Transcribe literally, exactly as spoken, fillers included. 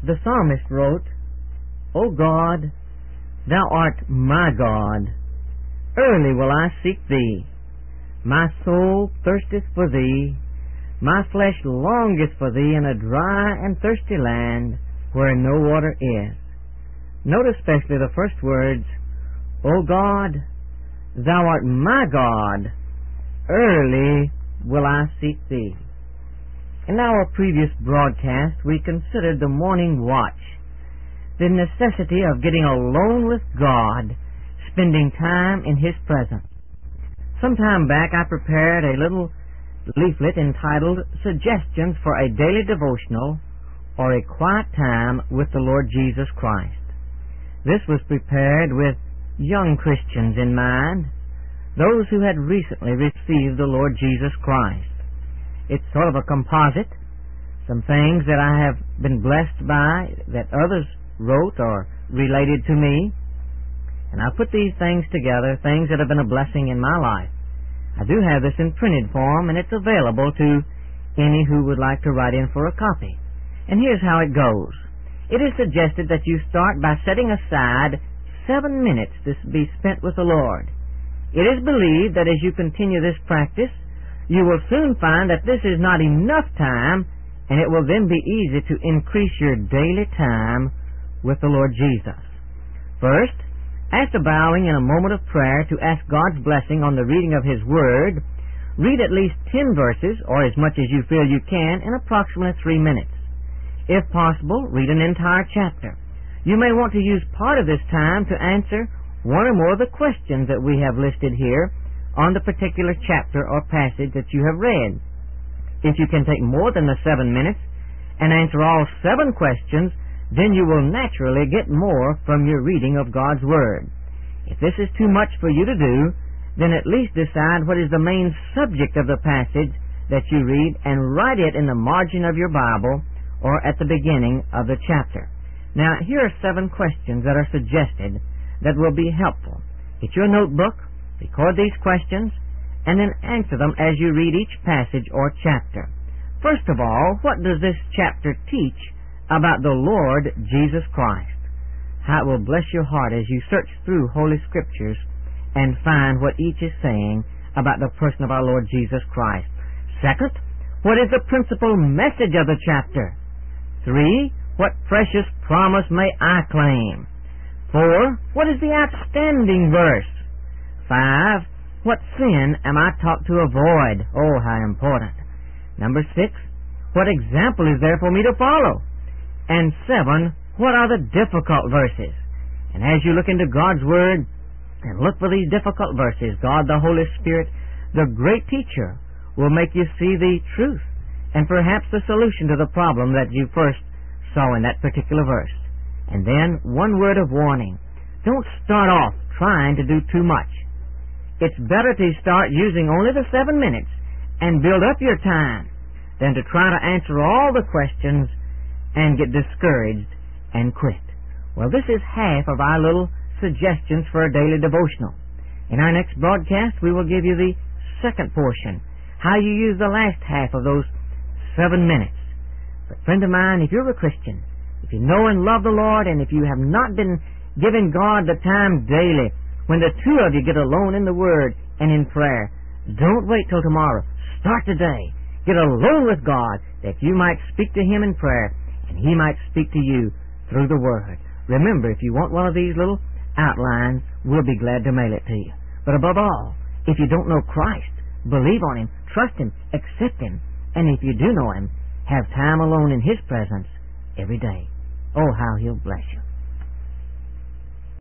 The psalmist wrote, O God, thou art my God. Early will I seek thee. My soul thirsteth for thee. My flesh longeth for thee in a dry and thirsty land where no water is. Note especially the first words, O God, thou art my God. Early will I seek thee. In our previous broadcast, we considered the morning watch, the necessity of getting alone with God, spending time in His presence. Some time back, I prepared a little leaflet entitled Suggestions for a Daily Devotional or a Quiet Time with the Lord Jesus Christ. This was prepared with young Christians in mind, those who had recently received the Lord Jesus Christ. It's sort of a composite, some things that I have been blessed by that others wrote or related to me, and I put these things together, things that have been a blessing in my life. I do have this in printed form, and it's available to any who would like to write in for a copy. And here's how it goes. It is suggested that you start by setting aside seven minutes to be spent with the Lord. It is believed that as you continue this practice, you will soon find that this is not enough time, and it will then be easy to increase your daily time with the Lord Jesus. First, after bowing in a moment of prayer to ask God's blessing on the reading of His Word, read at least ten verses, or as much as you feel you can, in approximately three minutes. If possible, read an entire chapter. You may want to use part of this time to answer one or more of the questions that we have listed here on the particular chapter or passage that you have read. If you can take more than the seven minutes and answer all seven questions, then you will naturally get more from your reading of God's Word. If this is too much for you to do, then at least decide what is the main subject of the passage that you read and write it in the margin of your Bible or at the beginning of the chapter. Now, here are seven questions that are suggested that will be helpful. Get your notebook, record these questions, and then answer them as you read each passage or chapter. First of all, what does this chapter teach about the Lord Jesus Christ? How it will bless your heart as you search through Holy Scriptures and find what each is saying about the person of our Lord Jesus Christ. Second, what is the principal message of the chapter? Three, what precious promise may I claim? Four, what is the outstanding verse? Five, what sin am I taught to avoid? Oh, how important. Number six, what example is there for me to follow? And seven, what are the difficult verses? And as you look into God's Word and look for these difficult verses, God the Holy Spirit, the great teacher, will make you see the truth and perhaps the solution to the problem that you first saw in that particular verse. And then one word of warning. Don't start off trying to do too much. It's better to start using only the seven minutes and build up your time than to try to answer all the questions and get discouraged and quit. Well, this is half of our little suggestions for a daily devotional. In our next broadcast, we will give you the second portion, how you use the last half of those seven minutes. But friend of mine, if you're a Christian, if you know and love the Lord, and if you have not been giving God the time daily, when the two of you get alone in the Word and in prayer, don't wait till tomorrow. Start today. Get alone with God that you might speak to Him in prayer and He might speak to you through the Word. Remember, if you want one of these little outlines, we'll be glad to mail it to you. But above all, if you don't know Christ, believe on Him, trust Him, accept Him, and if you do know Him, have time alone in His presence every day. Oh, how He'll bless you.